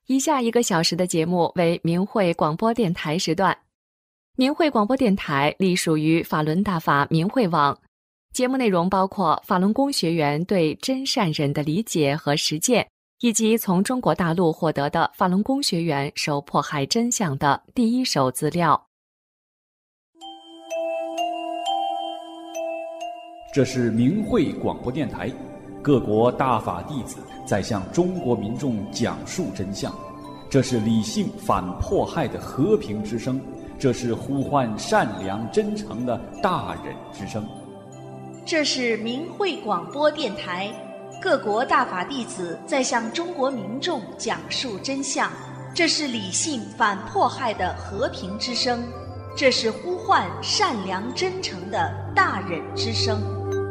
以下1个小时的节目为明慧广播电台时段。明慧广播电台隶属于法轮大法明慧网，节目内容包括法轮功学员对真善忍的理解和实践，以及从中国大陆获得的法轮功学员受迫害真相的第一手资料。 这是明慧广播电台，各国大法弟子在向中国民众讲述真相，这是理性反迫害的和平之声，这是呼唤善良真诚的大忍之声。 这是明慧广播电台，各国大法弟子在向中国民众讲述真相，这是理性反迫害的和平之声，这是呼唤善良真诚的大忍之声。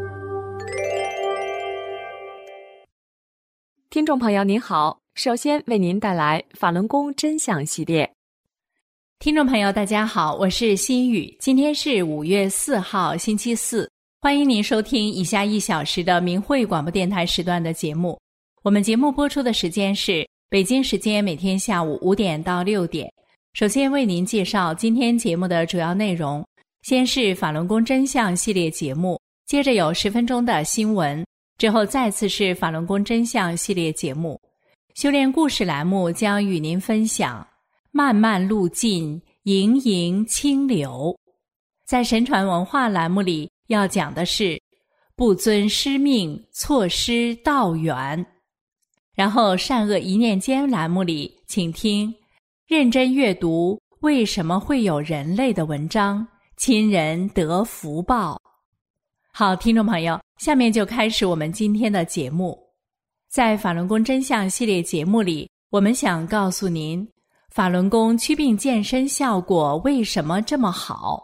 听众朋友您好，首先为您带来法轮功真相系列。 听众朋友大家好，我是心雨，今天是5月4号星期四，欢迎您收听以下1小时的明慧广播电台时段的节目。我们节目播出的时间是北京时间每天下午5点到6点。首先为您介绍今天节目的主要内容，先是法轮功真相系列节目，接着有10分钟的新闻，之后再次是法轮功真相系列节目。修炼故事栏目将与您分享漫漫路径，盈盈清流。在神传文化栏目里要讲的是不遵师命，错失道缘。然后善恶一念间栏目里请听认真阅读为什么会有人类的文章，亲人得福报。好，听众朋友，下面就开始我们今天的节目。在法轮功真相系列节目里，我们想告诉您法轮功祛病健身效果为什么这么好。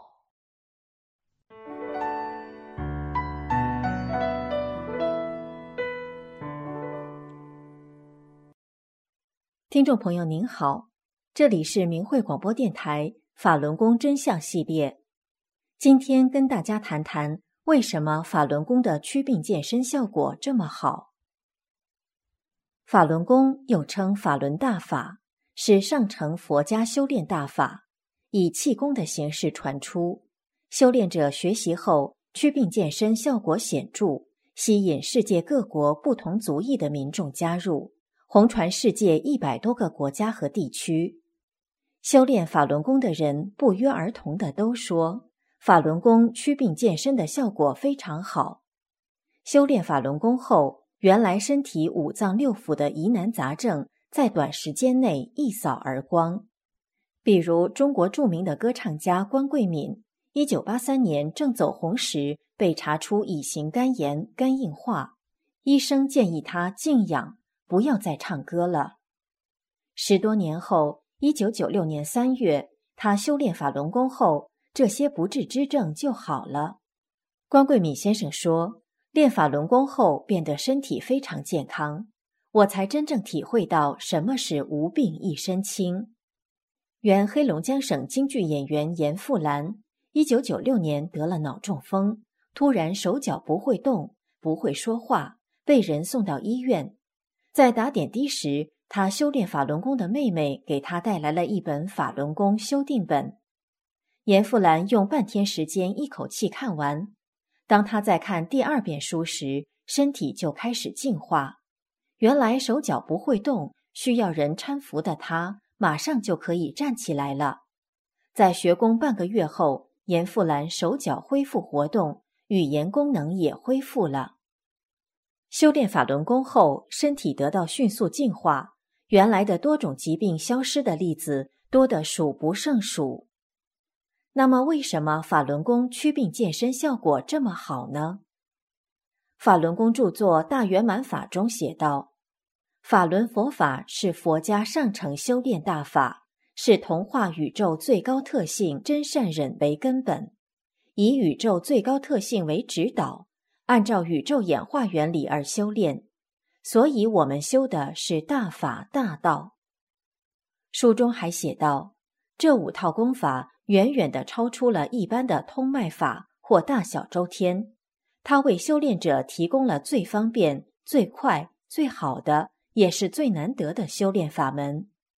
听众朋友您好，这里是明慧广播电台法轮功真相系列。今天跟大家谈谈为什么法轮功的祛病健身效果这么好。法轮功又称法轮大法，是上乘佛家修炼大法，以气功的形式传出，修炼者学习后祛病健身效果显著，吸引世界各国不同族裔的民众加入，红传世界100多个国家和地区。修炼法轮功的人不约而同地都说，法轮功祛病健身的效果非常好。修炼法轮功后，原来身体5脏6腑的疑难杂症在短时间内一扫而光。比如中国著名的歌唱家关桂敏，1983年正走红时被查出乙型肝炎、肝硬化，医生建议他静养，不要再唱歌了。10多年后，1996年3月，他修炼法轮功后，这些不治之症就好了。关桂敏先生说，练法轮功后变得身体非常健康，我才真正体会到什么是无病一身轻。原黑龙江省京剧演员严复兰，1996年得了脑中风，突然手脚不会动，不会说话，被人送到医院。在打点滴时，他修炼法轮功的妹妹给他带来了一本法轮功修订本。严复兰用半天时间一口气看完，当他在看第2遍书时，身体就开始净化。原来手脚不会动，需要人搀扶的他，马上就可以站起来了。在学功半个月后，严复兰手脚恢复活动，语言功能也恢复了。修炼法轮功后，身体得到迅速净化，原来的多种疾病消失的例子多得数不胜数。那么为什么法轮功祛病健身效果这么好呢？法轮功著作《大圆满法》中写道，法轮佛法是佛家上乘修炼大法，是同化宇宙最高特性真善忍为根本，以宇宙最高特性为指导，按照宇宙演化原理而修炼，所以我们修的是大法大道。书中还写道，这5套功法远远地超出了一般的通脉法或大小周天，它为修炼者提供了最方便、最快、最好的，也是最难得的修炼法门，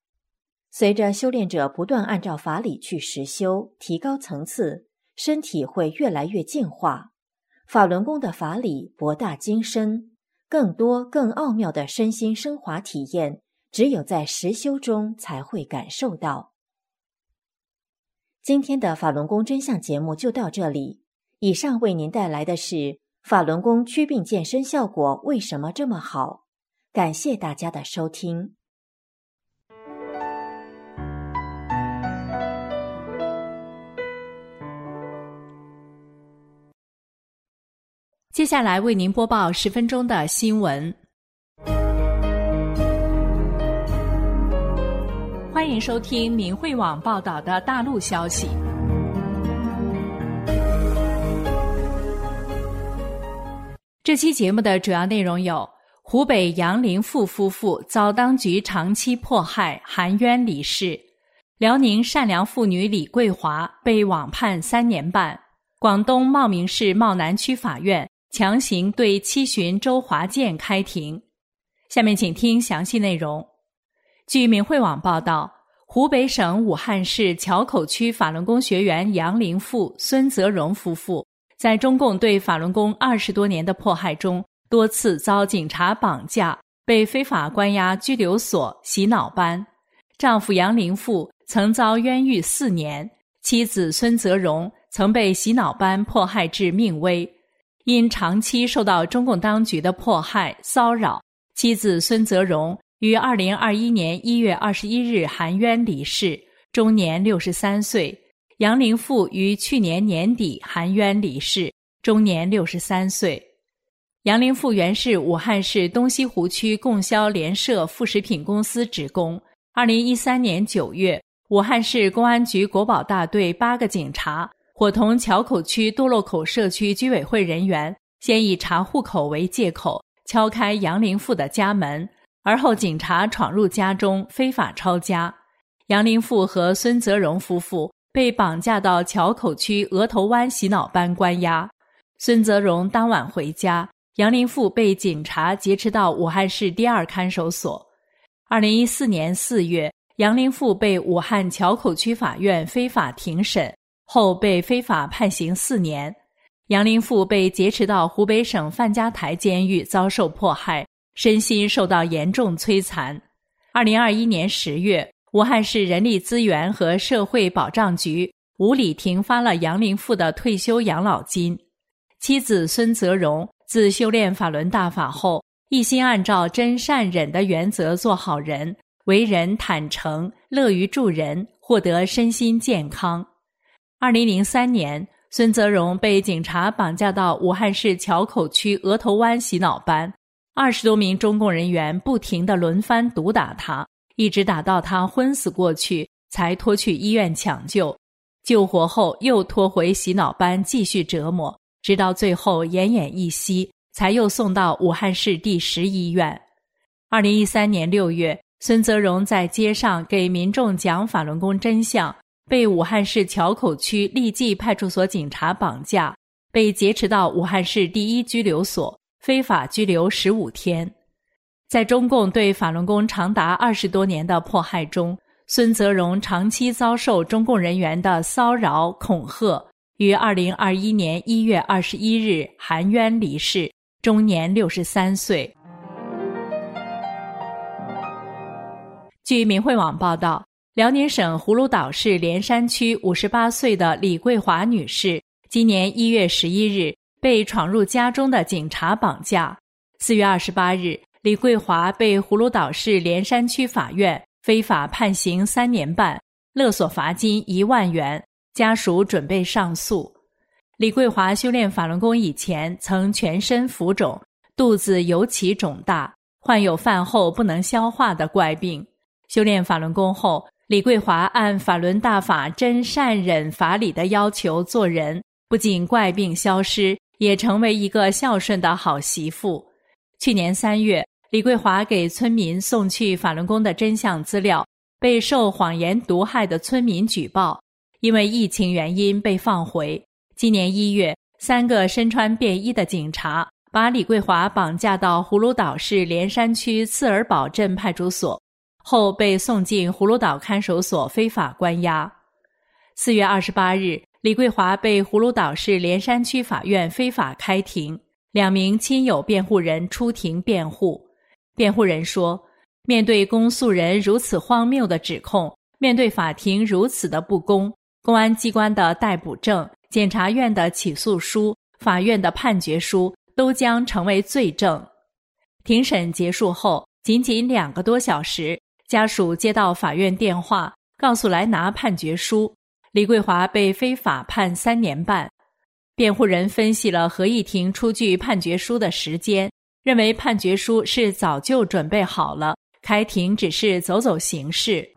随着修炼者不断按照法理去实修，提高层次，身体会越来越净化。法轮功的法理博大精深，更多更奥妙的身心升华体验，只有在实修中才会感受到。今天的法轮功真相节目就到这里。以上为您带来的是法轮功祛病健身效果为什么这么好？感谢大家的收听。 接下来为您播报10分钟的新闻。欢迎收听明慧网报道的大陆消息。这期节目的主要内容有：湖北杨林富夫妇遭当局长期迫害，含冤离世；辽宁善良妇女李桂华被网判3年半；广东茂名市茂南区法院强行对7旬周华健开庭。下面请听详细内容。据明慧网报道，湖北省武汉市硚口区法轮功学员杨林富、孙泽荣夫妇在中共对法轮功20多年的迫害中，多次遭警察绑架，被非法关押拘留所、洗脑班。丈夫杨林富曾遭冤狱4年，妻子孙泽荣曾被洗脑班迫害至命危。因长期受到中共当局的迫害骚扰，妻子孙泽荣于2021年1月21日含冤离世，终年63岁。杨林富于去年年底含冤离世，终年63岁。杨林富原是武汉市东西湖区供销联社副食品公司职工。2013年9月，武汉市公安局国保大队8个警察伙同硚口区多洛口社区居委会人员，先以查户口为借口敲开杨林富的家门，而后警察闯入家中非法抄家。杨林富和孙泽荣夫妇被绑架到硚口区额头湾洗脑班关押。孙泽荣当晚回家，杨林富被警察劫持到武汉市第2看守所。2014年4月，杨林富被武汉硚口区法院非法庭审，后被非法判刑4年。杨林富被劫持到湖北省范家台监狱遭受迫害，身心受到严重摧残。2021年10月，武汉市人力资源和社会保障局无理停发了杨林富的退休养老金。妻子孙泽荣自修炼法轮大法后，一心按照真善忍的原则做好人，为人坦诚，乐于助人，获得身心健康。2003年，孙泽荣被警察绑架到武汉市硚口区额头湾洗脑班，20多名中共人员不停地轮番毒打他，一直打到他昏死过去，才拖去医院抢救。救活后又拖回洗脑班继续折磨，直到最后奄奄一息，才又送到武汉市第10医院。2013年6月，孙泽荣在街上给民众讲法轮功真相，被武汉市硚口区利济派出所警察绑架，被劫持到武汉市第1拘留所，非法拘留15天。在中共对法轮功长达20多年的迫害中，孙泽荣长期遭受中共人员的骚扰恐吓，于2021年1月21日含冤离世，终年63岁。据明慧网报道，辽宁省葫芦岛市连山区58岁的李桂华女士，今年1月11日被闯入家中的警察绑架。4月28日，李桂华被葫芦岛市连山区法院非法判刑3年半，勒索罚金1万元，家属准备上诉。李桂华修炼法轮功以前曾全身浮肿，肚子尤其肿大，患有饭后不能消化的怪病。修炼法轮功后，李桂华按法轮大法真善忍法理的要求做人，不仅怪病消失，也成为一个孝顺的好媳妇。去年3月，李桂华给村民送去法轮功的真相资料，被受谎言毒害的村民举报，因为疫情原因被放回。今年1月，3个身穿便衣的警察把李桂华绑架到葫芦岛市连山区刺儿堡镇派出所， 后被送进葫芦岛看守所非法关押。4月28日，李桂华被葫芦岛市莲山区法院非法开庭，2名亲友辩护人出庭辩护。辩护人说，面对公诉人如此荒谬的指控，面对法庭如此的不公，公安机关的逮捕证、检察院的起诉书、法院的判决书都将成为罪证。庭审结束后，仅仅2个多小时，家属接到法院电话，告诉来拿判决书，李桂华被非法判3年半。辩护人分析了合议庭出具判决书的时间，认为判决书是早就准备好了，开庭只是走走形式。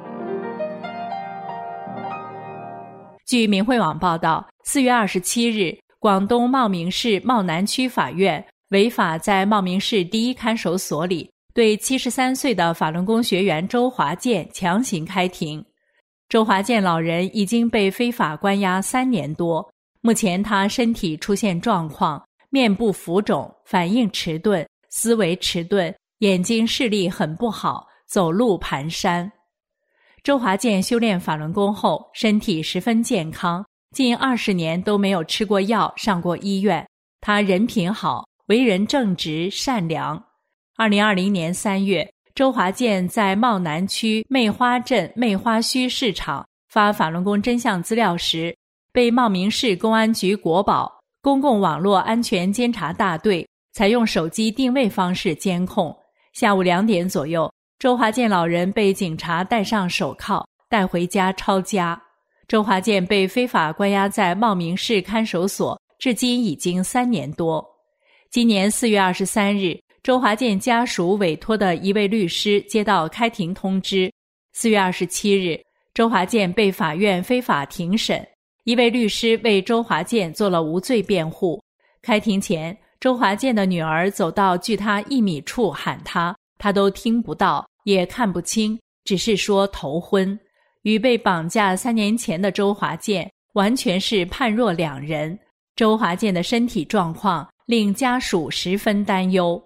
据明慧网报道，4月27日，广东茂名市茂南区法院违法在茂名市第一看守所里对73岁的法轮功学员周华健强行开庭。周华健老人已经被非法关押3年多，目前他身体出现状况，面部浮肿，反应迟钝，思维迟钝，眼睛视力很不好，走路蹒跚。周华健修炼法轮功后，身体十分健康，近20年都没有吃过药，上过医院。他人品好，为人正直善良。2020年3月，周华健在茂南区媚花镇媚花墟市场发法轮功真相资料时，被茂名市公安局国保公共网络安全监察大队采用手机定位方式监控。下午2点左右，周华健老人被警察戴上手铐，带回家抄家。周华健被非法关押在茂名市看守所，至今已经3年多。今年4月23日，周华健家属委托的一位律师接到开庭通知。4月27日，周华健被法院非法庭审，一位律师为周华健做了无罪辩护。开庭前，周华健的女儿走到距他1米处喊他都听不到，也看不清，只是说头昏。与被绑架3年前的周华健完全是判若两人。周华健的身体状况令家属十分担忧。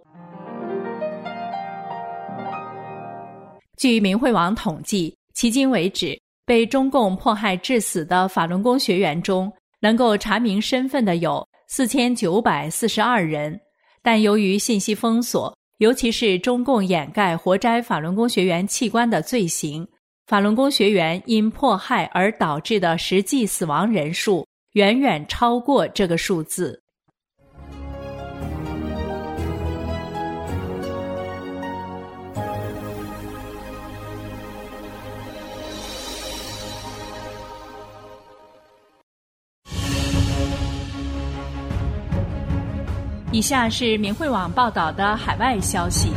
据明慧网统计，迄今为止，被中共迫害致死的法轮功学员中，能够查明身份的有4942人，但由于信息封锁，尤其是中共掩盖活摘法轮功学员器官的罪行，法轮功学员因迫害而导致的实际死亡人数远远超过这个数字。以下是明慧网报道的海外消息。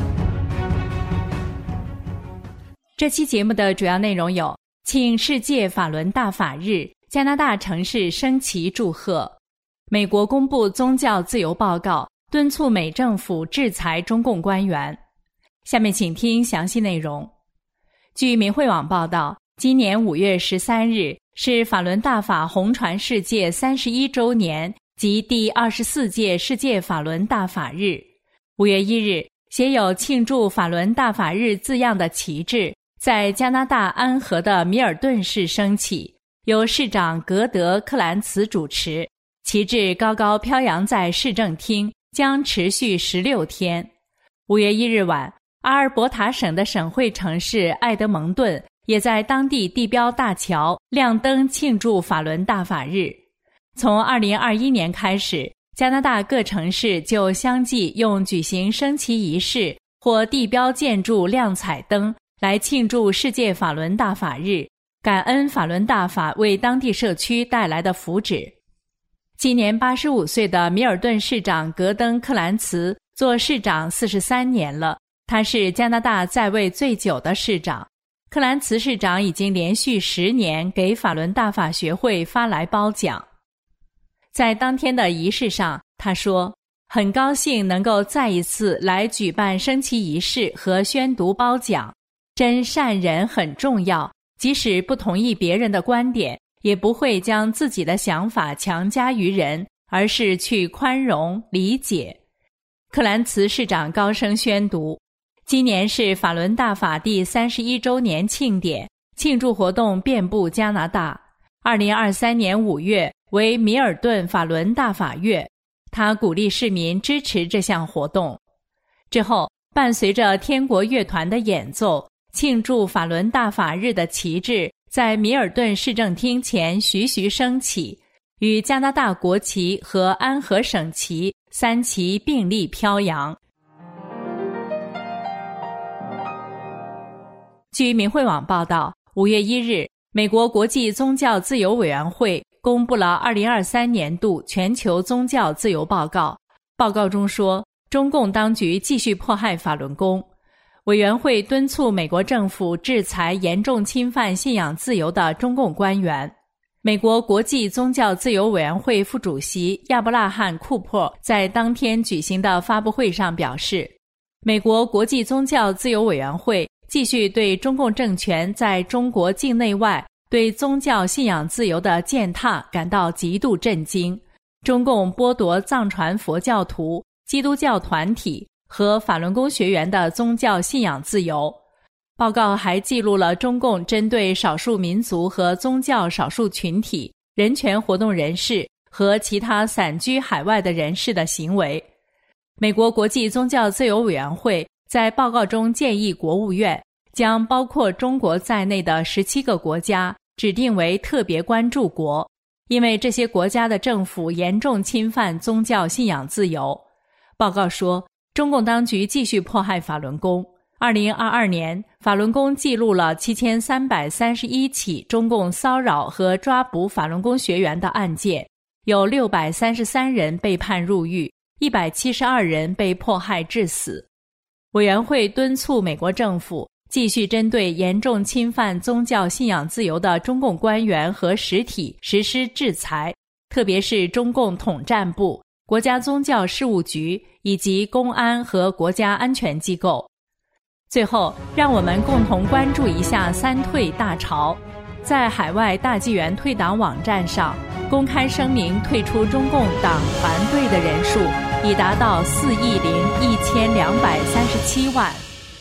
这期节目的主要内容有：庆世界法轮大法日，加拿大城市升旗祝贺；美国公布宗教自由报告，敦促美政府制裁中共官员。下面请听详细内容。据明慧网报道，今年5月13日是法轮大法红传世界31周年及第24届世界法轮大法日。5月1日，写有庆祝法轮大法日字样的旗帜在加拿大安河的米尔顿市升起，由市长格德·克兰茨主持，旗帜高高飘扬在市政厅，将持续16天。5月1日晚，阿尔伯塔省的省会城市埃德蒙顿也在当地地标大桥亮灯庆祝法轮大法日。从2021年开始，加拿大各城市就相继用举行升旗仪式或地标建筑亮彩灯来庆祝世界法轮大法日，感恩法轮大法为当地社区带来的福祉。今年85岁的米尔顿市长格登·克兰茨做市长43年了，他是加拿大在位最久的市长。克兰茨市长已经连续10年给法轮大法学会发来褒奖。在当天的仪式上，他说，很高兴能够再一次来举办升旗仪式和宣读褒奖，真善人很重要，即使不同意别人的观点，也不会将自己的想法强加于人，而是去宽容理解。克兰茨市长高声宣读， 今年是法伦大法第31周年庆典，庆祝活动遍布加拿大。2023年5月为米尔顿法伦大法月，他鼓励市民支持这项活动。之后，伴随着天国乐团的演奏，庆祝法伦大法日的旗帜在米尔顿市政厅前徐徐升起，与加拿大国旗和安和省旗3旗并立飘扬。据明慧网报道，5月1日，美国国际宗教自由委员会公布了2023年度全球宗教自由报告。报告中说，中共当局继续迫害法轮功。委员会敦促美国政府制裁严重侵犯信仰自由的中共官员。美国国际宗教自由委员会副主席亚伯拉罕·库珀在当天举行的发布会上表示，美国国际宗教自由委员会继续对中共政权在中国境内外对宗教信仰自由的践踏感到极度震惊。中共剥夺藏传佛教徒、基督教团体和法轮功学员的宗教信仰自由。报告还记录了中共针对少数民族和宗教少数群体、人权活动人士和其他散居海外的人士的行为。美国国际宗教自由委员会在报告中建议国务院将包括中国在内的17个国家指定为特别关注国，因为这些国家的政府严重侵犯宗教信仰自由。报告说，中共当局继续迫害法轮功。2022年，法轮功记录了7331起中共骚扰和抓捕法轮功学员的案件，有633人被判入狱，172人被迫害致死。委员会敦促美国政府继续针对严重侵犯宗教信仰自由的中共官员和实体实施制裁，特别是中共统战部、国家宗教事务局以及公安和国家安全机构。最后，让我们共同关注一下三退大潮。在海外大纪元退党网站上，公开声明退出中共党团队的人数已达到4.1237万。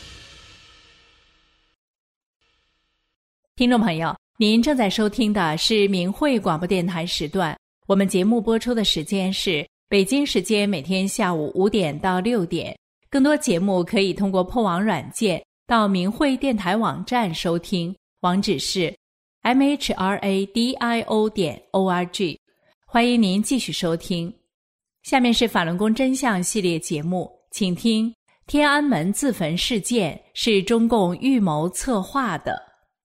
听众朋友，您正在收听的是明慧广播电台时段，我们节目播出的时间是北京时间每天下午5点到6点。更多节目可以通过破网软件到明慧电台网站收听，网址是 mhradio.org。 欢迎您继续收听。下面是法轮功真相系列节目，请听天安门自焚事件是中共预谋策划的。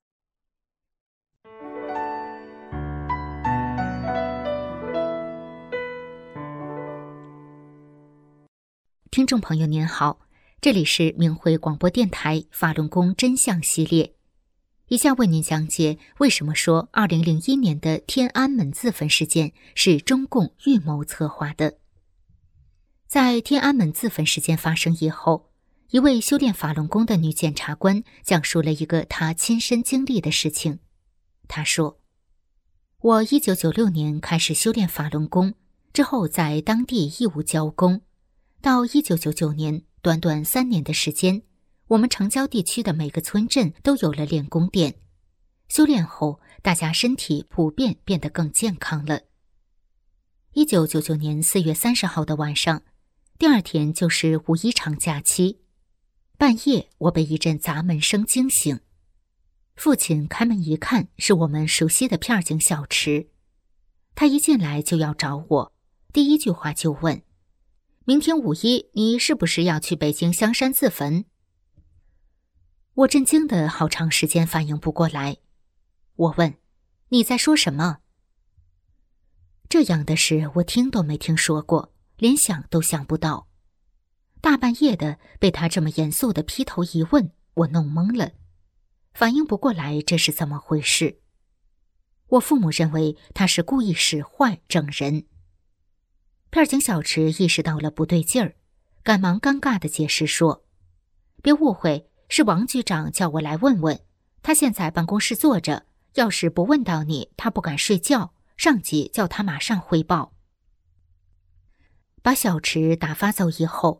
听众朋友您好，这里是明慧广播电台法轮功真相系列，以下为您讲解为什么说2001年的天安门自焚事件是中共预谋策划的。在天安门自焚事件发生以后，一位修炼法轮功的女检察官讲述了一个她亲身经历的事情。她说，我1996年开始修炼法轮功，之后在当地义务教功，到1999年，短短3年的时间，我们城郊地区的每个村镇都有了练功店。修炼后，大家身体普遍变得更健康了。1999年4月30号的晚上，第二天就是五一长假期。半夜，我被一阵砸门声惊醒。父亲开门一看，是我们熟悉的片警小池。他一进来就要找我，第一句话就问，明天五一你是不是要去北京香山自焚？我震惊的好长时间反应不过来。我问，你在说什么？这样的事我听都没听说过，连想都想不到。大半夜的被他这么严肃的劈头一问，我弄懵了，反应不过来这是怎么回事。我父母认为他是故意使坏整人。片警小池意识到了不对劲儿，赶忙尴尬地解释说，别误会，是王局长叫我来问问，他现在办公室坐着，要是不问到你，他不敢睡觉，上级叫他马上汇报。把小池打发走以后，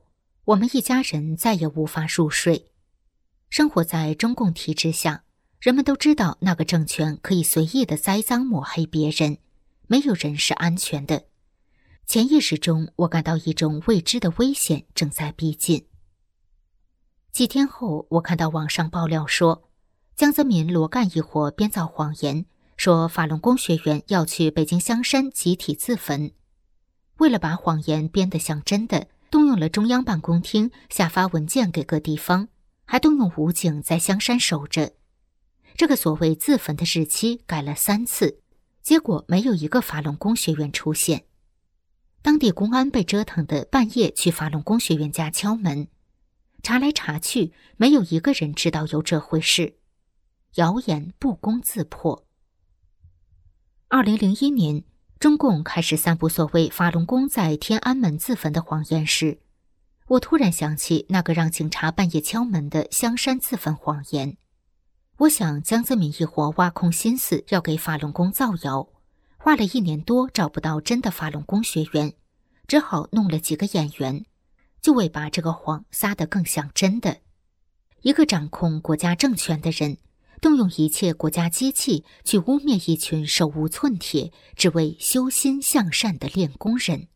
我们一家人再也无法入睡。生活在中共体制下，人们都知道那个政权可以随意的栽赃抹黑别人，没有人是安全的。潜意识中，我感到一种未知的危险正在逼近。几天后，我看到网上爆料说，江泽民、罗干一伙编造谎言，说法轮功学员要去北京香山集体自焚。为了把谎言编得像真的，动用了中央办公厅下发文件给各地方，还动用武警在香山守着。这个所谓自焚的日期改了3次，结果没有一个法轮功学员出现。当地公安被折腾的半夜去法轮功学员家敲门，查来查去，没有一个人知道有这回事。谣言不攻自破。2001年，中共开始散布所谓法轮功在天安门自焚的谎言时，我突然想起那个让警察半夜敲门的香山自焚谎言。我想江泽民一伙挖空心思要给法轮功造谣，花了1年多找不到真的法轮功学员，只好弄了几个演员，就为把这个谎撒得更像真的。一个掌控国家政权的人，动用一切国家机器去污蔑一群手无寸铁只为修心向善的练功人。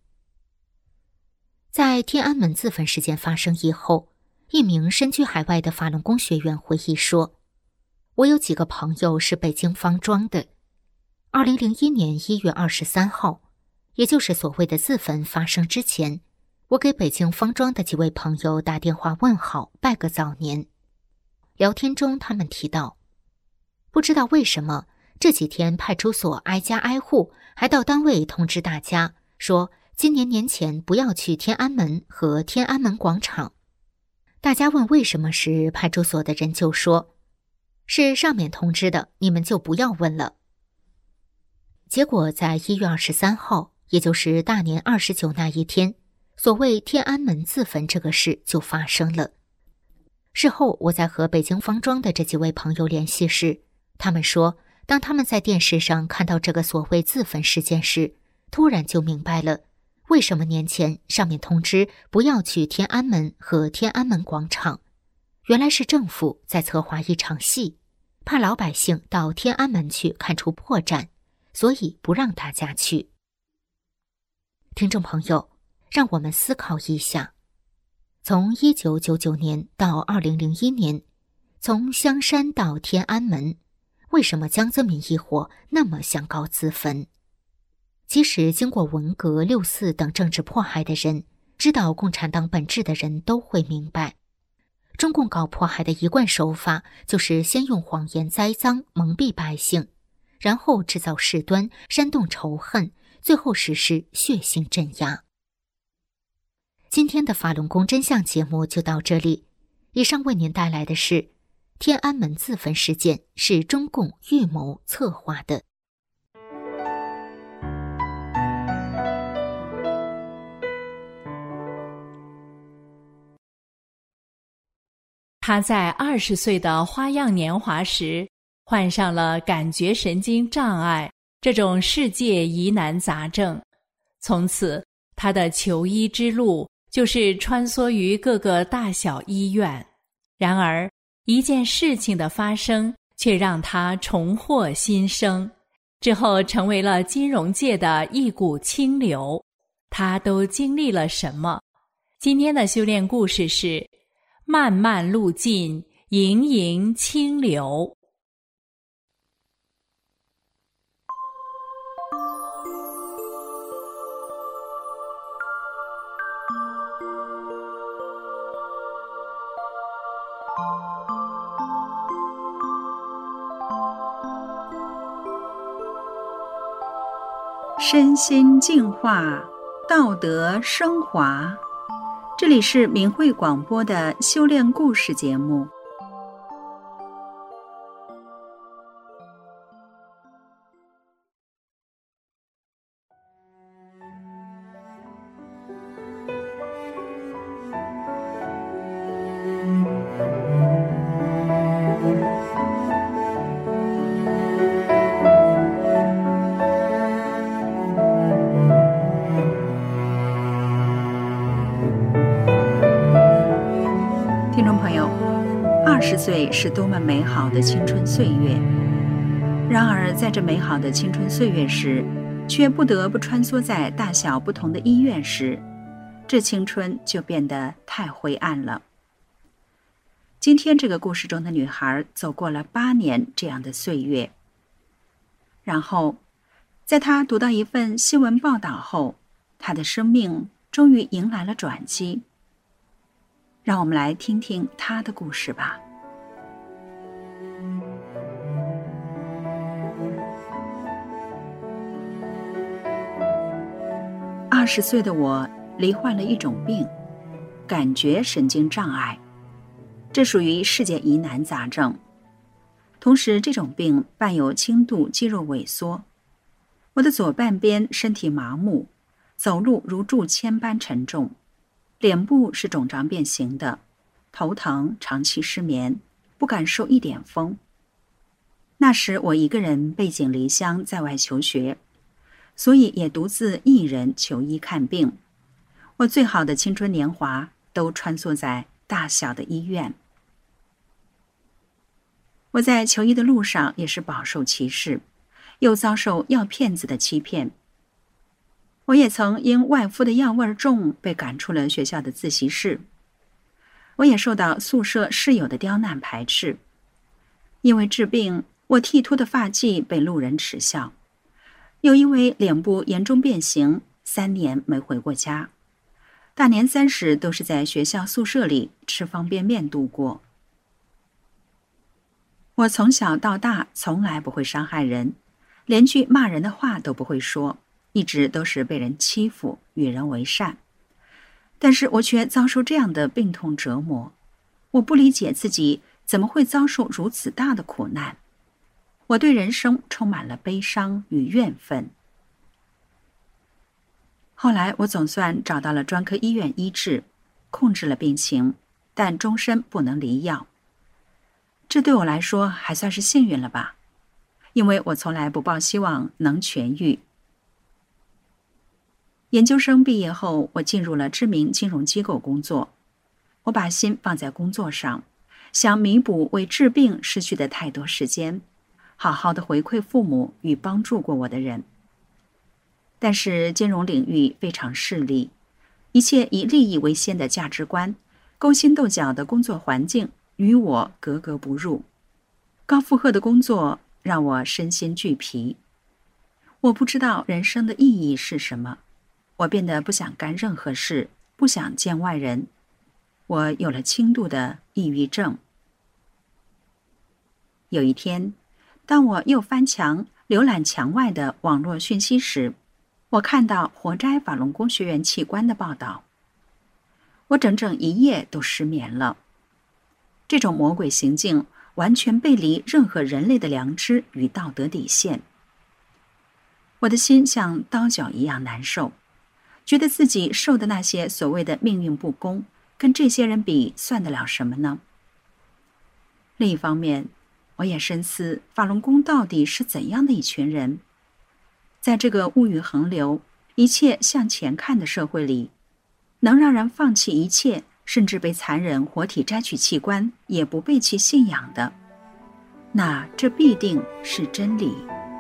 在天安门自焚事件发生以后，一名身居海外的法轮功学员回忆说，我有几个朋友是北京方庄的。2001年1月23号，也就是所谓的自焚发生之前，我给北京方庄的几位朋友打电话问好，拜个早年。聊天中他们提到，不知道为什么这几天派出所挨家挨户，还到单位通知大家说今年年前不要去天安门和天安门广场。大家问为什么时，派出所的人就说，是上面通知的，你们就不要问了。结果在1月23号，也就是大年29那一天，所谓天安门自焚这个事就发生了。事后我在和北京方庄的这几位朋友联系时，他们说，当他们在电视上看到这个所谓自焚事件时，突然就明白了，为什么年前上面通知不要去天安门和天安门广场。原来是政府在策划一场戏，怕老百姓到天安门去看出破绽，所以不让大家去。听众朋友，让我们思考一下，从1999年到2001年，从香山到天安门，为什么江泽民一伙那么想搞自焚？即使经过文革、6四等政治迫害的人，知道共产党本质的人都会明白，中共搞迫害的一贯手法就是先用谎言栽赃蒙蔽百姓，然后制造事端，煽动仇恨，最后实施血腥镇压。今天的法轮功真相节目就到这里，以上为您带来的是天安门自焚事件是中共预谋策划的。 他在20岁的花样年华时患上了感觉神经障碍这种世界疑难杂症，从此他的求医之路就是穿梭于各个大小医院。然而一件事情的发生却让他重获新生，之后成为了金融界的一股清流。他都经历了什么？今天的修炼故事是漫漫路尽，盈盈清流。 身心净化，道德升华。这里是明慧广播的修炼故事节目。 岁是多么美好的青春岁月，然而在这美好的青春岁月时，却不得不穿梭在大小不同的医院时，这青春就变得太灰暗了。今天这个故事中的女孩走过了8年这样的岁月，然后在她读到一份新闻报道后，她的生命终于迎来了转机。让我们来听听她的故事吧。20岁的我罹患了一种病，感觉神经障碍，这属于世界疑难杂症。同时这种病伴有轻度肌肉萎缩，我的左半边身体麻木，走路如铸铅般沉重，脸部是肿胀变形的，头疼，长期失眠，不敢受一点风。那时我一个人背井离乡在外求学，所以也独自一人求医看病。我最好的青春年华都穿梭在大小的医院。我在求医的路上也是饱受歧视，又遭受药骗子的欺骗。我也曾因外敷的药味重被赶出了学校的自习室。我也受到宿舍室友的刁难排斥。因为治病，我剃秃的发髻被路人耻笑，又因为脸部严重变形，3年没回过家。大年30都是在学校宿舍里吃方便面度过。我从小到大从来不会伤害人，连句骂人的话都不会说，一直都是被人欺负，与人为善。但是我却遭受这样的病痛折磨，我不理解自己怎么会遭受如此大的苦难。我对人生充满了悲伤与怨愤。后来我总算找到了专科医院医治，控制了病情，但终身不能离药。这对我来说还算是幸运了吧，因为我从来不抱希望能痊愈。研究生毕业后，我进入了知名金融机构工作。我把心放在工作上，想弥补为治病失去的太多时间，好好的回馈父母与帮助过我的人。但是金融领域非常势利，一切以利益为先的价值观，勾心斗角的工作环境与我格格不入。高负荷的工作让我身心俱疲。我不知道人生的意义是什么，我变得不想干任何事，不想见外人。我有了轻度的抑郁症。有一天，当我又翻墙浏览墙外的网络讯息时，我看到活摘法轮功学员器官的报道。我整整1夜都失眠了。这种魔鬼行径完全背离任何人类的良知与道德底线。我的心像刀绞一样难受，觉得自己受的那些所谓的命运不公，跟这些人比算得了什么呢？另一方面，我也深思法轮功到底是怎样的一群人。在这个物欲横流，一切向前看的社会里，能让人放弃一切，甚至被残忍活体摘取器官也不背弃信仰的，那这必定是真理。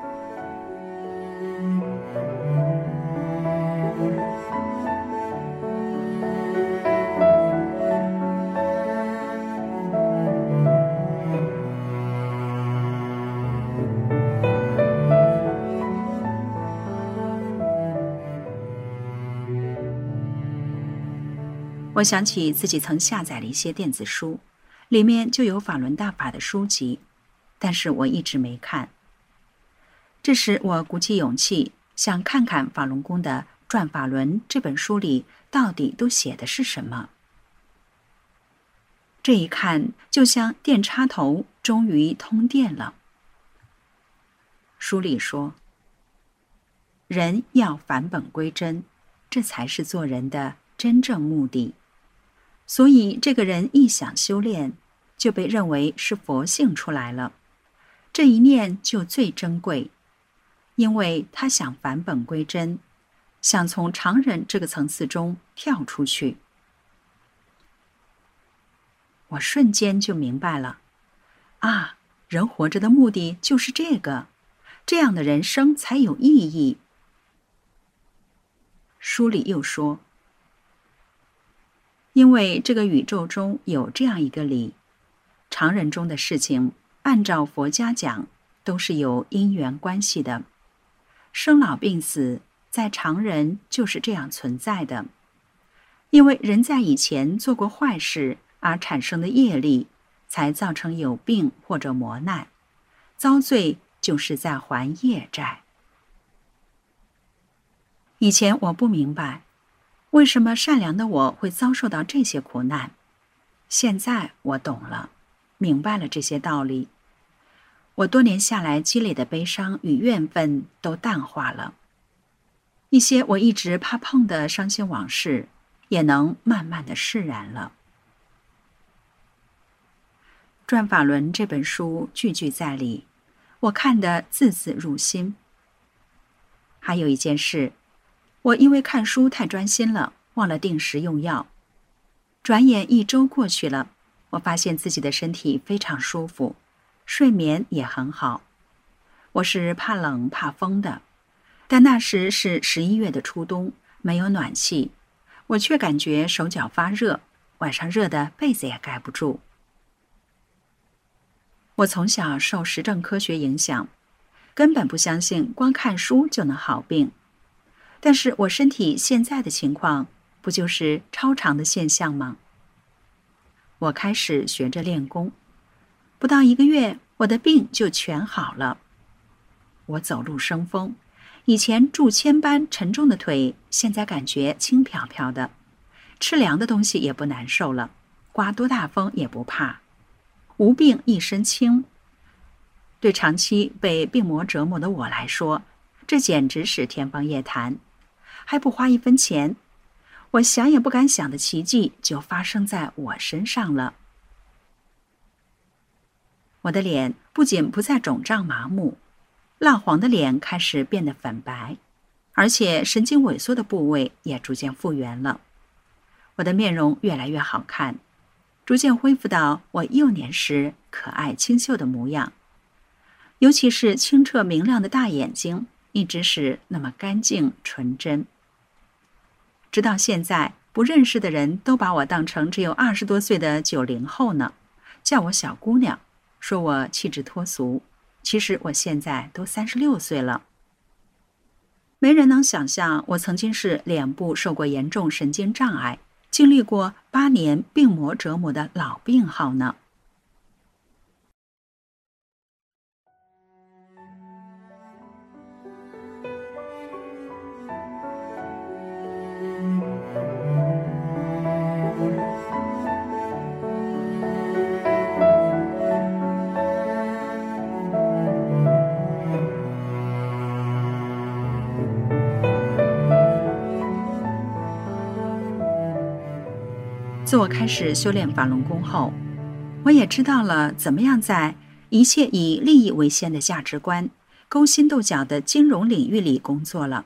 我想起自己曾下载了一些电子书，里面就有法轮大法的书籍，但是我一直没看。这时我鼓起勇气，想看看法轮功的《转法轮》这本书里到底都写的是什么。这一看，就像电插头终于通电了。书里说，人要返本归真，这才是做人的真正目的。所以这个人一想修炼，就被认为是佛性出来了，这一念就最珍贵，因为他想返本归真，想从常人这个层次中跳出去。我瞬间就明白了， 啊，人活着的目的就是这个，这样的人生才有意义。书里又说，因为这个宇宙中有这样一个理，常人中的事情，按照佛家讲，都是有因缘关系的。生老病死，在常人就是这样存在的。因为人在以前做过坏事而产生的业力，才造成有病或者磨难，遭罪就是在还业债。以前我不明白，为什么善良的我会遭受到这些苦难，现在我懂了，明白了这些道理。我多年下来积累的悲伤与怨愤都淡化了，一些我一直怕碰的伤心往事，也能慢慢的释然了。《转法轮》这本书句句在理，我看得字字入心。还有一件事，我因为看书太专心了，忘了定时用药。转眼1周过去了，我发现自己的身体非常舒服，睡眠也很好。我是怕冷怕风的，但那时是11月的初冬，没有暖气，我却感觉手脚发热，晚上热的被子也盖不住。我从小受实证科学影响，根本不相信光看书就能好病。但是我身体现在的情况，不就是超常的现象吗？我开始学着练功，不到1个月，我的病就全好了。我走路生风，以前铸铅般沉重的腿，现在感觉轻飘飘的，吃凉的东西也不难受了，刮多大风也不怕，无病一身轻。对长期被病魔折磨的我来说，这简直是天方夜谭，还不花1分钱，我想也不敢想的奇迹就发生在我身上了。我的脸不仅不再肿胀麻木，蜡黄的脸开始变得粉白，而且神经萎缩的部位也逐渐复原了。我的面容越来越好看，逐渐恢复到我幼年时可爱清秀的模样，尤其是清澈明亮的大眼睛，一直是那么干净纯真。直到现在，不认识的人都把我当成只有20多岁的90后呢，叫我小姑娘，说我气质脱俗。其实我现在都36岁了。没人能想象我曾经是脸部受过严重神经障碍，经历过8年病魔折磨的老病号呢。自我开始修炼法轮功后，我也知道了怎么样在一切以利益为先的价值观、勾心斗角的金融领域里工作了。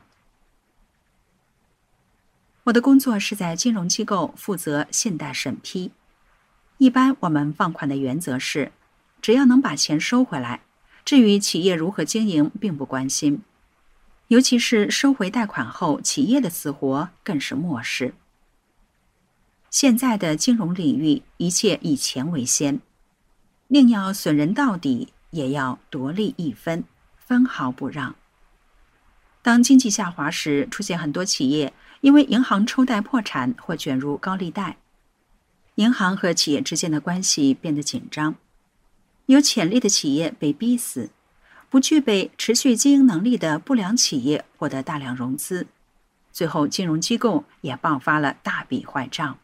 我的工作是在金融机构负责信贷审批。一般我们放款的原则是，只要能把钱收回来，至于企业如何经营并不关心。尤其是收回贷款后，企业的死活更是漠视。现在的金融领域，一切以钱为先，宁要损人到底，也要夺利一分，分毫不让。当经济下滑时，出现很多企业因为银行抽贷破产或卷入高利贷，银行和企业之间的关系变得紧张，有潜力的企业被逼死，不具备持续经营能力的不良企业获得大量融资，最后金融机构也爆发了大笔坏账。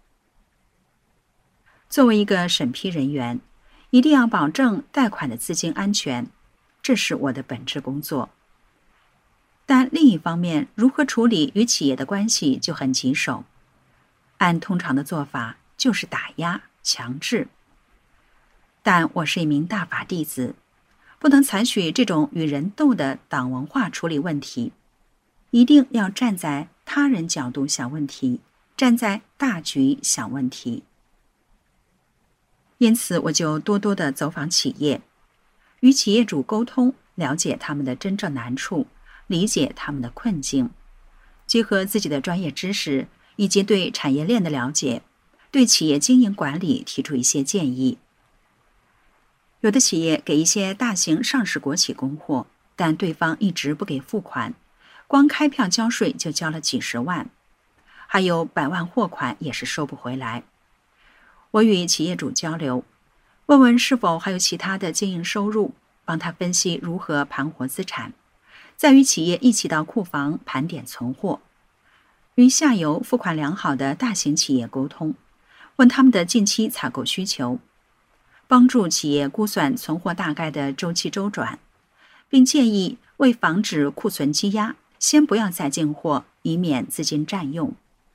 作为一个审批人员，一定要保证贷款的资金安全，这是我的本职工作。但另一方面，如何处理与企业的关系就很棘手。按通常的做法就是打压、强制。但我是一名大法弟子，不能采取这种与人斗的党文化处理问题，一定要站在他人角度想问题，站在大局想问题。 因此我就多多地走访企业，与企业主沟通，了解他们的真正难处，理解他们的困境，结合自己的专业知识以及对产业链的了解，对企业经营管理提出一些建议。有的企业给一些大型上市国企供货，但对方一直不给付款，光开票交税就交了几十万，还有百万货款也是收不回来。我与企业主交流，问问是否还有其他的经营收入，帮他分析如何盘活资产，再与企业一起到库房盘点存货。与下游付款良好的大型企业沟通，问他们的近期采购需求，帮助企业估算存货大概的周期周转，并建议为防止库存积压，先不要再进货，以免资金占用。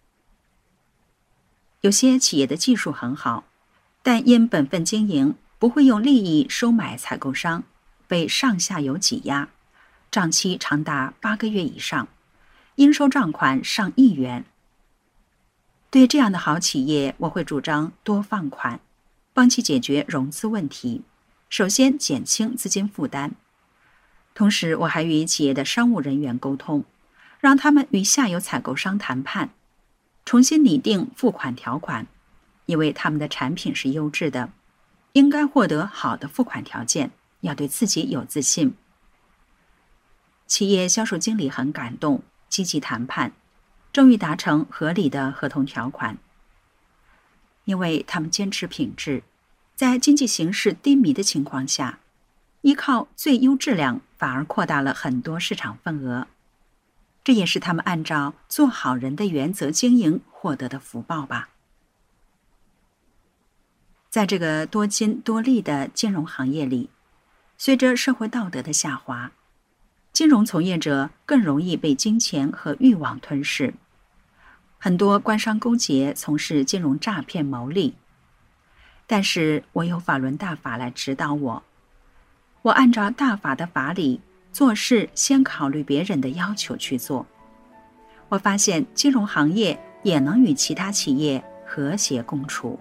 有些企业的技术很好，但因本分经营，不会用利益收买采购商，被上下游挤压，账期长达8个月以上，应收账款上亿元。对这样的好企业，我会主张多放款，帮其解决融资问题，首先减轻资金负担。同时，我还与企业的商务人员沟通，让他们与下游采购商谈判，重新拟定付款条款，因为他们的产品是优质的，应该获得好的付款条件，要对自己有自信。企业销售经理很感动，积极谈判，终于达成合理的合同条款。因为他们坚持品质，在经济形势低迷的情况下，依靠最优质量反而扩大了很多市场份额，这也是他们按照做好人的原则经营获得的福报吧。在这个多金多利的金融行业里，随着社会道德的下滑，金融从业者更容易被金钱和欲望吞噬，很多官商勾结，从事金融诈骗牟利。但是我有法轮大法来指导我，我按照大法的法理做事，先考虑别人的要求去做。我发现金融行业也能与其他企业和谐共处。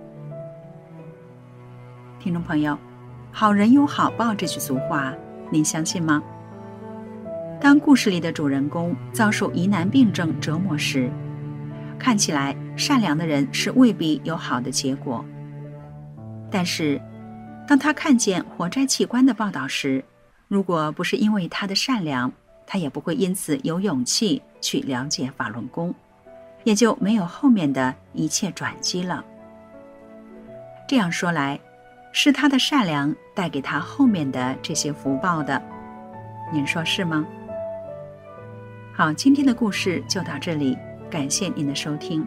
听众朋友，好人有好报这句俗话，您相信吗？当故事里的主人公遭受疑难病症折磨时，看起来善良的人是未必有好的结果。但是当他看见火灾器官的报道时，如果不是因为他的善良，他也不会因此有勇气去了解法轮功，也就没有后面的一切转机了。这样说来，是他的善良带给他后面的这些福报的，您说是吗？好，今天的故事就到这里，感谢您的收听。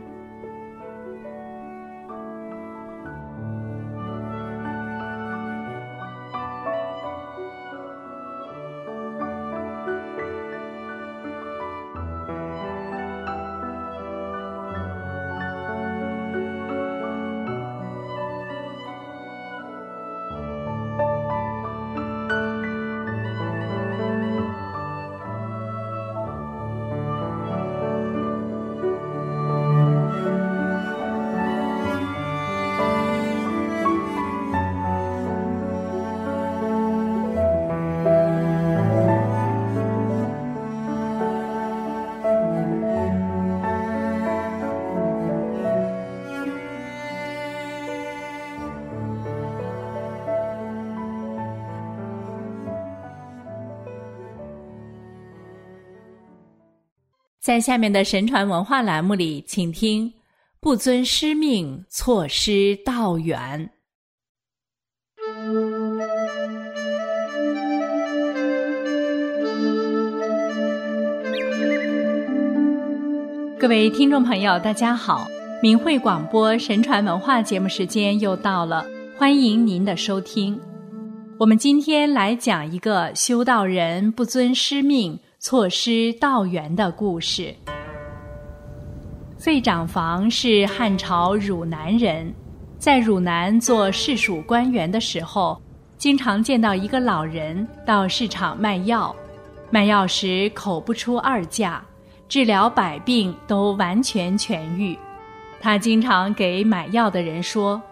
在下面的神传文化栏目里，请听不遵师命，错失道远。各位听众朋友，大家好，明慧广播神传文化节目时间又到了，欢迎您的收听。我们今天来讲一个修道人不遵师命，错失道源的故事。费长房是汉朝汝南人，在汝南做市属官员的时候，经常见到一个老人到市场卖药，卖药时口不出二价，治疗百病都完全痊愈。他经常给买药的人说，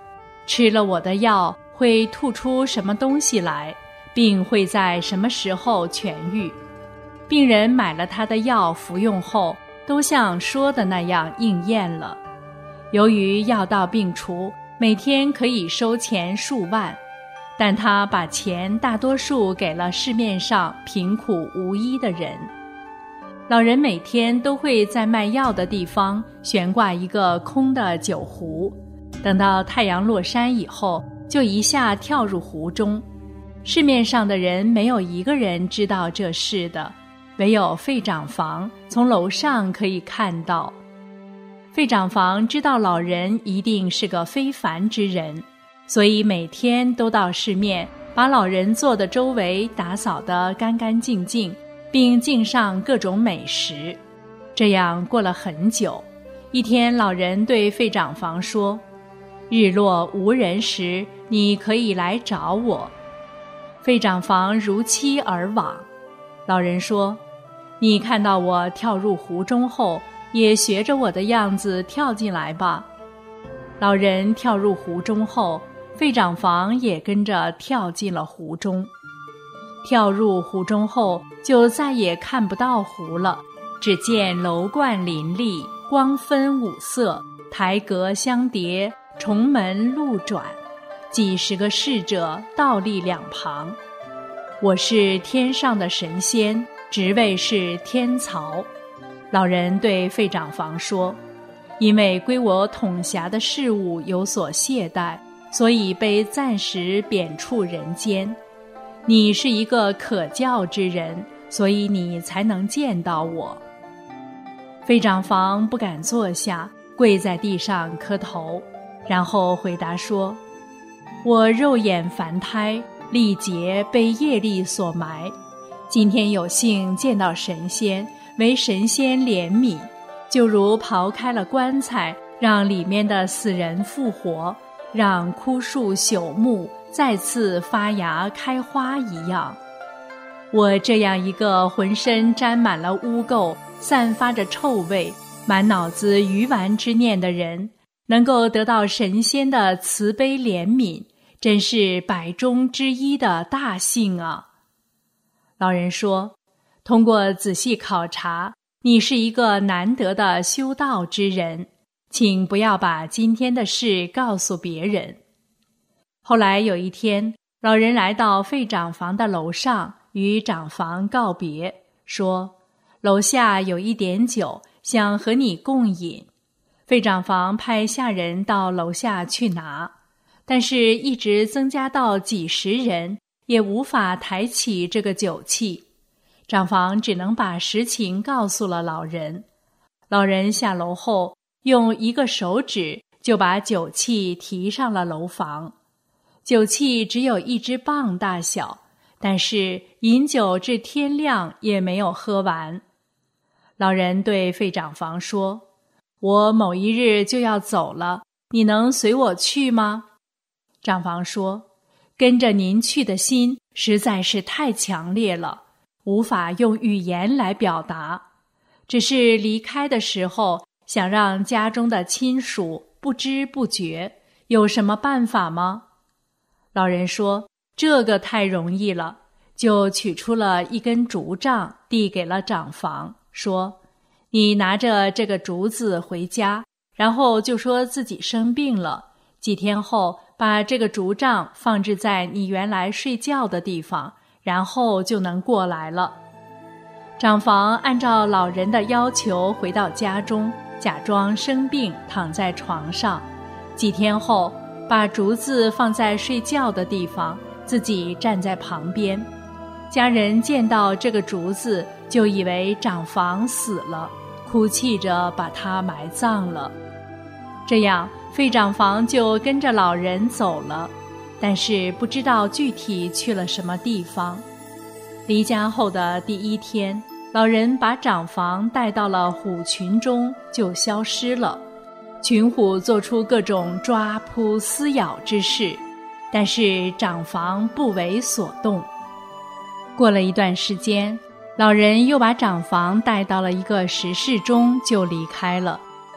吃了我的药会吐出什么东西来，并会在什么时候痊愈。病人买了他的药服用后，都像说的那样应验了。由于药到病除，每天可以收钱数万，但他把钱大多数给了市面上贫苦无依的人。老人每天都会在卖药的地方悬挂一个空的酒壶，等到太阳落山以后，就一下跳入湖中。市面上的人没有一个人知道这事的，唯有费长房从楼上可以看到。费长房知道老人一定是个非凡之人，所以每天都到市面把老人坐的周围打扫得干干净净，并敬上各种美食。这样过了很久，一天老人对费长房说：日落无人时，你可以来找我。费长房如期而往。老人说：你看到我跳入湖中后，也学着我的样子跳进来吧。老人跳入湖中后，费长房也跟着跳进了湖中。跳入湖中后，就再也看不到湖了，只见楼观林立，光分五色，台阁相叠，重门路转，几十个侍者倒立两旁。我是天上的神仙，职位是天曹。老人对费长房说：因为归我统辖的事务有所懈怠，所以被暂时贬黜人间。你是一个可教之人，所以你才能见到我。费长房不敢坐下，跪在地上磕头，然后回答说：我肉眼凡胎，历劫被业力所埋，今天有幸见到神仙，为神仙怜悯，就如刨开了棺材，让里面的死人复活，让枯树朽木再次发芽开花一样。我这样一个浑身沾满了污垢，散发着臭味，满脑子愚顽之念的人，能够得到神仙的慈悲怜悯，真是百中之一的大幸啊！老人说：通过仔细考察，你是一个难得的修道之人，请不要把今天的事告诉别人。后来有一天，老人来到费长房的楼上，与长房告别，说：楼下有一点酒，想和你共饮。费长房派下人到楼下去拿，但是一直增加到几十人，也无法抬起这个酒器。长房只能把实情告诉了老人。老人下楼后，用一个手指就把酒器提上了楼房。酒器只有1只棒大小，但是饮酒至天亮也没有喝完。老人对费长房说：我某一日就要走了，你能随我去吗？长房说：跟着您去的心实在是太强烈了，无法用语言来表达，只是离开的时候想让家中的亲属不知不觉，有什么办法吗？老人说：这个太容易了，就取出了一根竹杖递给了长房，说：你拿着这个竹子回家，然后就说自己生病了，几天后把这个竹杖放置在你原来睡觉的地方，然后就能过来了。长房按照老人的要求回到家中，假装生病躺在床上，几天后把竹子放在睡觉的地方，自己站在旁边。家人见到这个竹子，就以为长房死了，哭泣着把他埋葬了。这样费长房就跟着老人走了，但是不知道具体去了什么地方。离家后的第1天，老人把长房带到了虎群中，就消失了。群虎做出各种抓扑撕咬之事，但是长房不为所动。过了一段时间，老人又把长房带到了一个石室中，就离开了。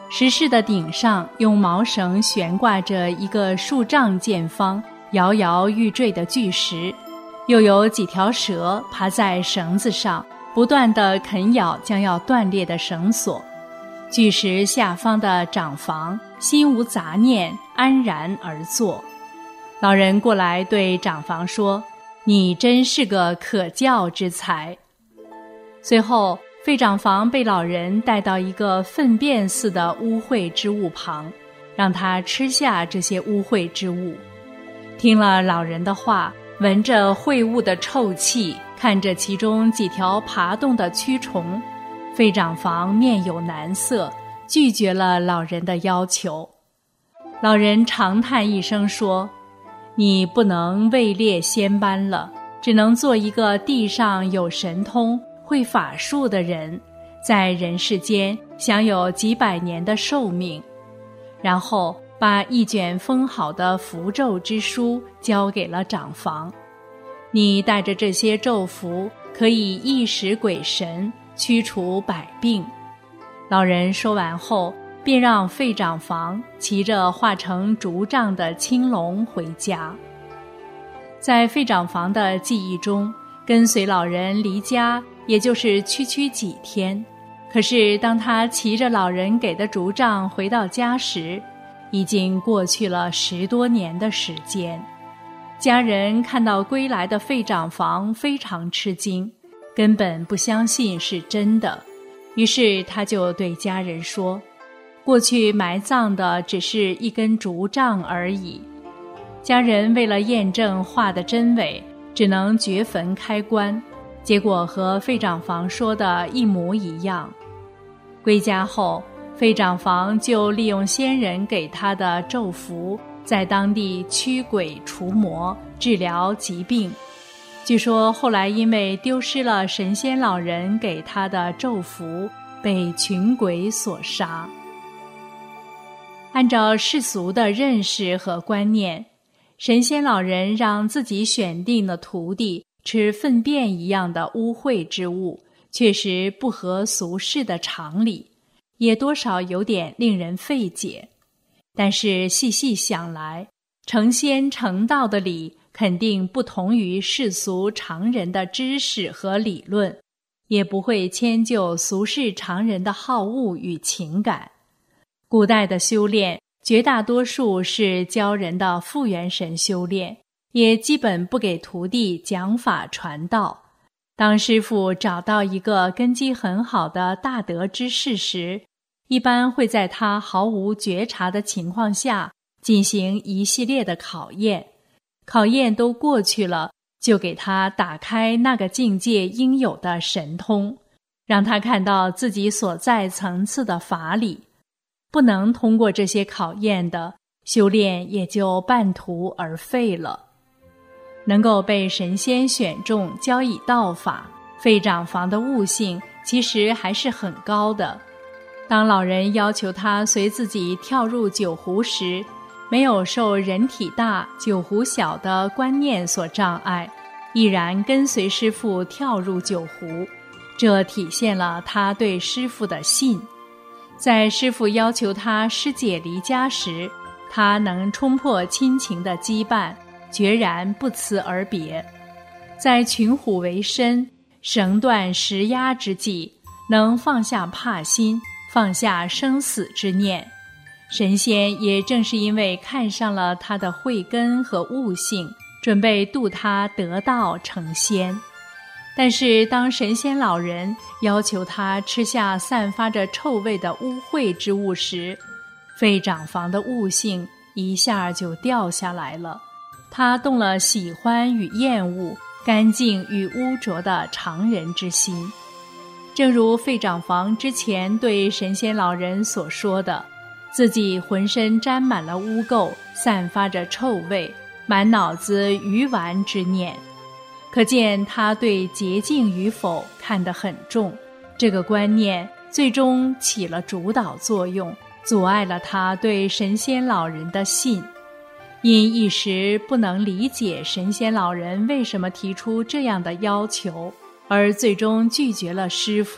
石室的顶上用毛绳悬挂着一个数丈见方、摇摇欲坠的巨石，又有几条蛇爬在绳子上，不断地啃咬将要断裂的绳索。巨石下方的长房心无杂念，安然而坐。老人过来对长房说：“你真是个可教之才。”随后费长房被老人带到一个粪便似的污秽之物旁，让他吃下这些污秽之物。听了老人的话，闻着秽物的臭气，看着其中几条爬动的蛆虫，费长房面有难色，拒绝了老人的要求。老人长叹一声说：“你不能位列仙班了，只能做一个地上有神通、会法术的人，在人世间享有几百年的寿命。”然后把一卷封好的符咒之书交给了长房：“你带着这些咒符，可以役使鬼神，驱除百病。”老人说完后，便让费长房骑着化成竹杖的青龙回家。在费长房的记忆中，跟随老人离家也就是区几天，可是当他骑着老人给的竹杖回到家时，已经过去了10多年的时间。家人看到归来的费长房非常吃惊，根本不相信是真的，于是他就对家人说：“过去埋葬的只是一根竹杖而已。”家人为了验证话的真伪，只能掘坟开棺，结果和费长房说的一模一样。归家后，费长房就利用先人给他的咒符，在当地驱鬼除魔，治疗疾病。据说后来因为丢失了神仙老人给他的咒符，被群鬼所杀。按照世俗的认识和观念，神仙老人让自己选定的徒弟吃粪便一样的污秽之物，确实不合俗世的常理，也多少有点令人费解。但是细细想来，成仙成道的理肯定不同于世俗常人的知识和理论，也不会迁就俗世常人的好恶与情感。古代的修炼绝大多数是教人的复原神修炼，也基本不给徒弟讲法传道。当师父找到一个根基很好的大德之士时，一般会在他毫无觉察的情况下进行一系列的考验，考验都过去了，就给他打开那个境界应有的神通，让他看到自己所在层次的法理。不能通过这些考验的，修炼也就半途而废了。能够被神仙选中教以道法，费长房的悟性其实还是很高的。当老人要求他随自己跳入酒壶时，没有受人体大酒壶小的观念所障碍，毅然跟随师父跳入酒壶，这体现了他对师父的信。在师父要求他师姐离家时，他能冲破亲情的羁绊，决然不辞而别。在群虎围身、绳断石压之际，能放下怕心，放下生死之念。神仙也正是因为看上了他的慧根和悟性，准备渡他得道成仙。但是当神仙老人要求他吃下散发着臭味的污秽之物时，费长房的悟性一下就掉下来了。他动了喜欢与厌恶、干净与污浊的常人之心。正如费长房之前对神仙老人所说的，自己浑身沾满了污垢，散发着臭味，满脑子鱼丸之念。可见他对洁净与否看得很重，这个观念最终起了主导作用，阻碍了他对神仙老人的信。因一时不能理解神仙老人为什么提出这样的要求，而最终拒绝了师父，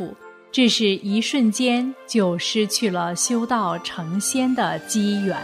致使一瞬间就失去了修道成仙的机缘。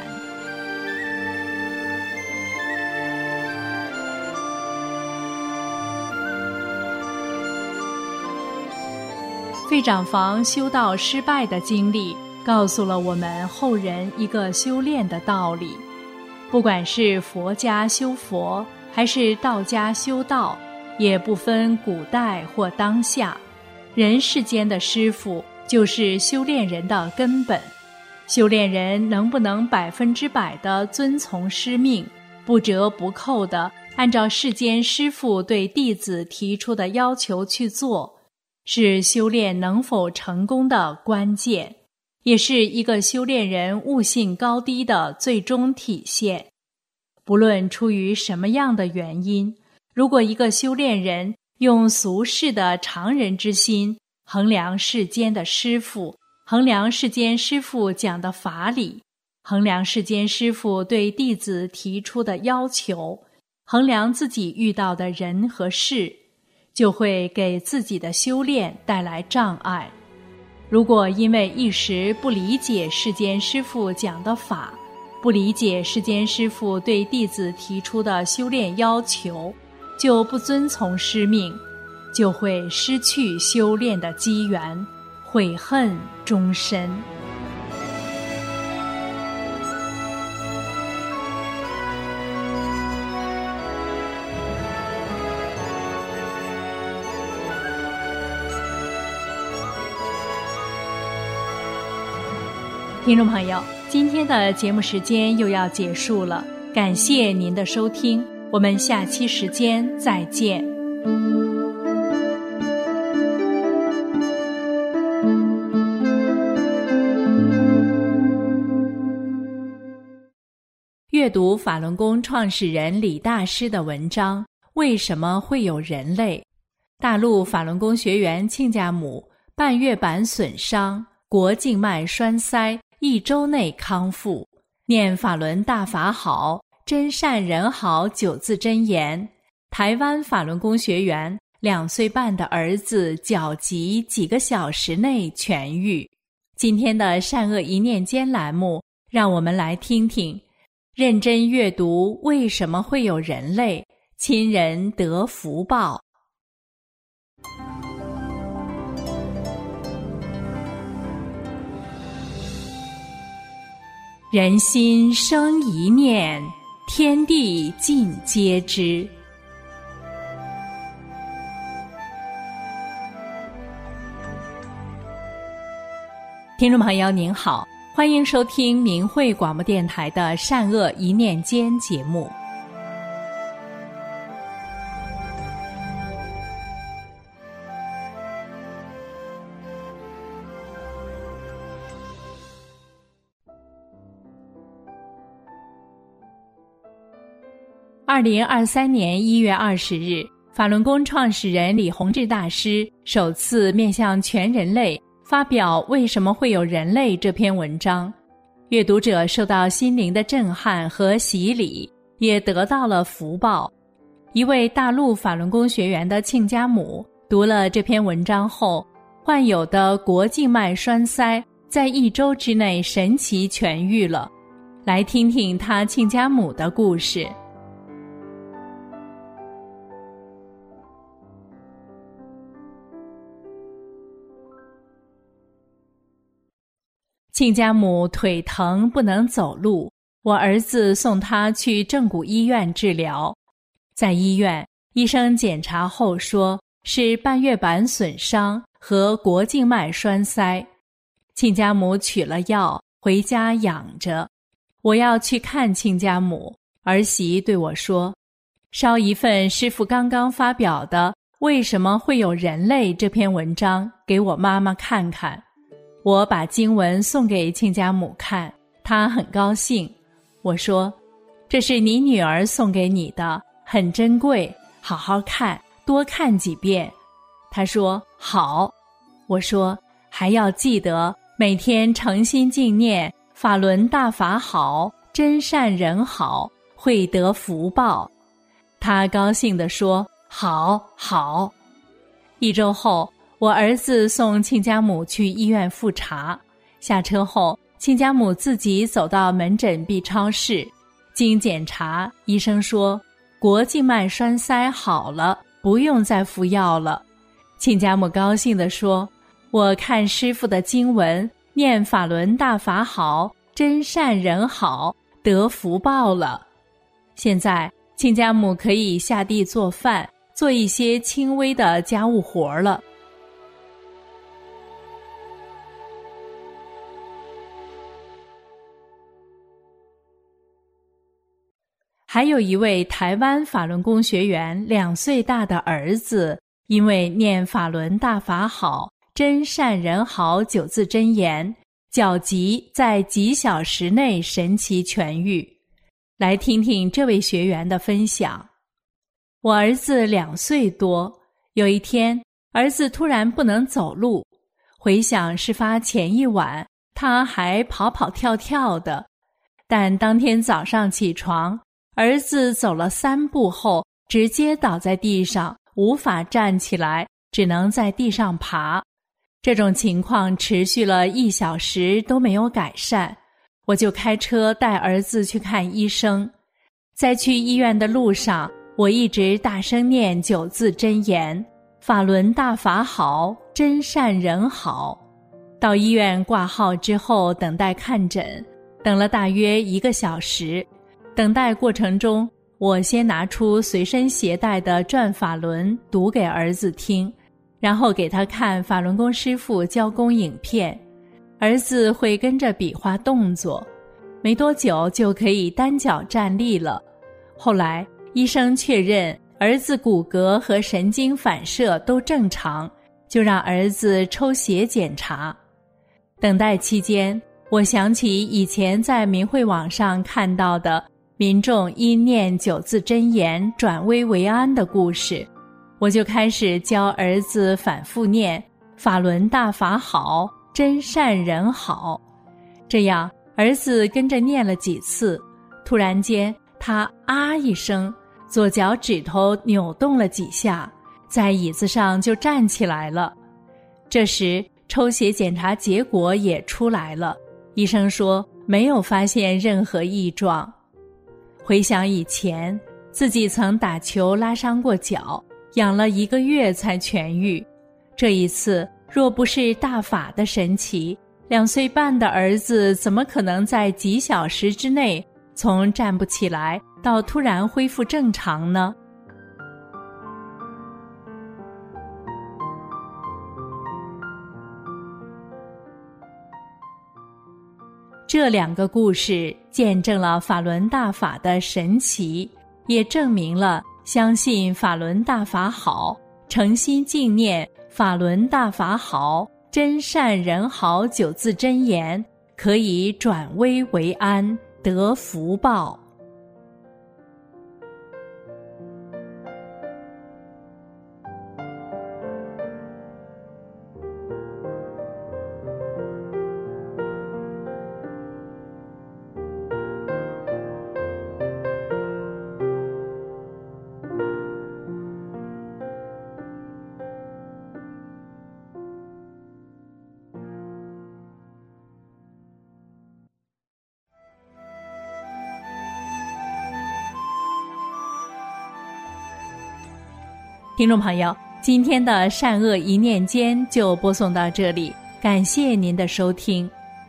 费长房修道失败的经历，告诉了我们后人一个修炼的道理。不管是佛家修佛，还是道家修道，也不分古代或当下，人世间的师父就是修炼人的根本。修炼人能不能100%地遵从师命，不折不扣地按照世间师父对弟子提出的要求去做，是修炼能否成功的关键，也是一个修炼人悟性高低的最终体现。不论出于什么样的原因，如果一个修炼人用俗世的常人之心衡量世间的师父，衡量世间师父讲的法理，衡量世间师父对弟子提出的要求，衡量自己遇到的人和事，就会给自己的修炼带来障碍。如果因为一时不理解世间师父讲的法，不理解世间师父对弟子提出的修炼要求，就不遵从师命，就会失去修炼的机缘，悔恨终身。听众朋友，今天的节目时间又要结束了，感谢您的收听，我们下期时间再见。阅读法轮功创始人李大师的文章《为什么会有人类》，大陆法轮功学员亲家母半月板损伤，国静脉栓塞，1周内康复，念法轮大法好，真善人好9字真言。台湾法轮功学员2岁半的儿子脚疾几个小时内痊愈。今天的善恶一念间栏目，让我们来听听，认真阅读为什么会有人类，亲人得福报。人心生一念，天地尽皆知。听众朋友您好，欢迎收听明慧广播电台的善恶一念间节目。2023年1月20日，法轮功创始人李洪志大师首次面向全人类发表《为什么会有人类》这篇文章，阅读者受到心灵的震撼和洗礼，也得到了福报。一位大陆法轮功学员的亲家母读了这篇文章后，患有的国静脉栓塞在1周之内神奇痊愈了。来听听他亲家母的故事。亲家母腿疼不能走路，我儿子送他去正骨医院治疗。在医院，医生检查后说是半月板损伤和国静脉栓塞。亲家母取了药回家养着。我要去看亲家母，儿媳对我说，捎一份师父刚刚发表的《为什么会有人类》这篇文章给我妈妈看看。我把经文送给亲家母看，她很高兴。我说，这是你女儿送给你的，很珍贵，好好看，多看几遍。她说好。我说还要记得每天诚心敬念法轮大法好，真善人好，会得福报。她高兴地说好好。1周后， 我儿子送亲家母去医院复查，下车后，亲家母自己走到门诊 B 超室，经检查，医生说国静脉栓塞好了，不用再服药了。亲家母高兴地说，我看师父的经文，念法轮大法好，真善人好，得福报了。现在亲家母可以下地做饭，做一些轻微的家务活了。还有一位台湾法轮功学员2岁大的儿子，因为念法轮大法好，真善人好9字真言，脚疾在几小时内神奇痊愈。来听听这位学员的分享。我儿子2岁多，有一天，儿子突然不能走路，回想事发前一晚，他还跑跑跳跳的，但当天早上起床，儿子走了3步后，直接倒在地上，无法站起来，只能在地上爬。这种情况持续了1小时都没有改善，我就开车带儿子去看医生。在去医院的路上，我一直大声念9字真言：法轮大法好，真善人好。到医院挂号之后，等待看诊，等了大约1个小时。等待过程中，我先拿出随身携带的转法轮读给儿子听，然后给他看法轮功师父教功影片，儿子会跟着比划动作，没多久就可以单脚站立了。后来医生确认儿子骨骼和神经反射都正常，就让儿子抽血检查。等待期间，我想起以前在明慧网上看到的民众因念9字真言转危为安的故事，我就开始教儿子反复念法轮大法好，真善人好。这样儿子跟着念了几次，突然间他啊一声，左脚趾头扭动了几下，在椅子上就站起来了。这时抽血检查结果也出来了，医生说没有发现任何异状。回想以前，自己曾打球拉伤过脚，养了1个月才痊愈。这一次，若不是大法的神奇，2岁半的儿子怎么可能在几小时之内从站不起来到突然恢复正常呢？这2个故事见证了法轮大法的神奇，也证明了相信法轮大法好，诚心敬念法轮大法好，真善人好9字真言，可以转危为安，得福报。听众朋友，今天的善恶一念间就播送到这里，感谢您的收听。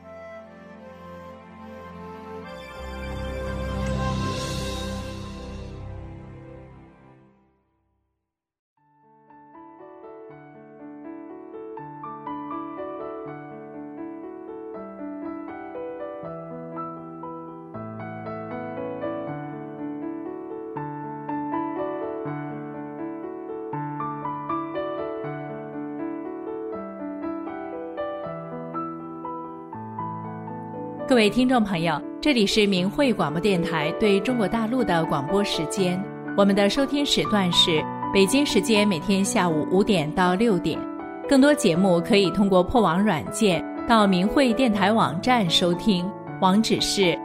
各位听众朋友，这里是明慧广播电台对中国大陆的广播时间，我们的收听时段是北京时间每天下午5点到6点。更多节目可以通过破网软件到明慧电台网站收听，网址是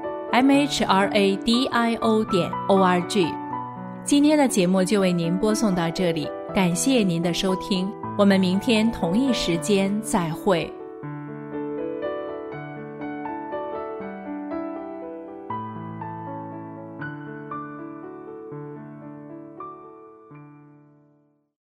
mhradio.org。今天的节目就为您播送到这里，感谢您的收听， 我们明天同一时间再会。